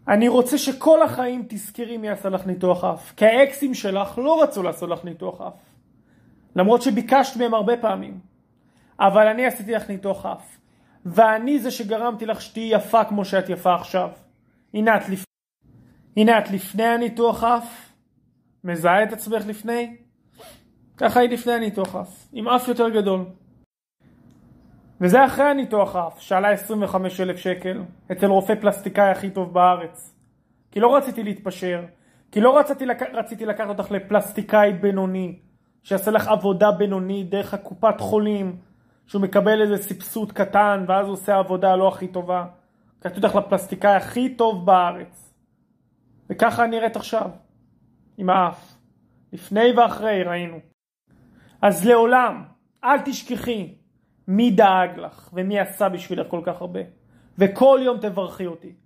אני רוצה שכל החיים תזכרי מי עשה לך ניתוח אף, כי האקסים שלך לא רצו לעשות לך ניתוח אף. למרות שביקשת מהם הרבה פעמים. אבל אני עשיתי לך ניתוח אף. ואני זה שגרמתי לך שתהי יפה כמו שאת יפה עכשיו. הנה את לפני הניתוח אף. מזהה את עצמך לפני. ככה היית לפני הניתוח אף. עם אף יותר גדול. וזה אחרי הניתוח אף, שעלה 25,000 שקל. אצל רופא פלסטיקאי הכי טוב בארץ. כי לא רציתי להתפשר. כי לא רציתי לקחת אותך לפלסטיקאי בינוני. שיעשה לך עבודה בינונית דרך הקופת חולים. שהוא מקבל איזה סבסוד קטן, ואז הוא עושה עבודה לא הכי טובה. קחתי אותך לפלסטיקאי הכי טוב בארץ. וככה נראית עכשיו. עם האף. לפני ואחרי ראינו. אז לעולם, אל תשכחי מי דאג לך, ומי עשה בשבילך כל כך הרבה. וכל יום תברכי אותי.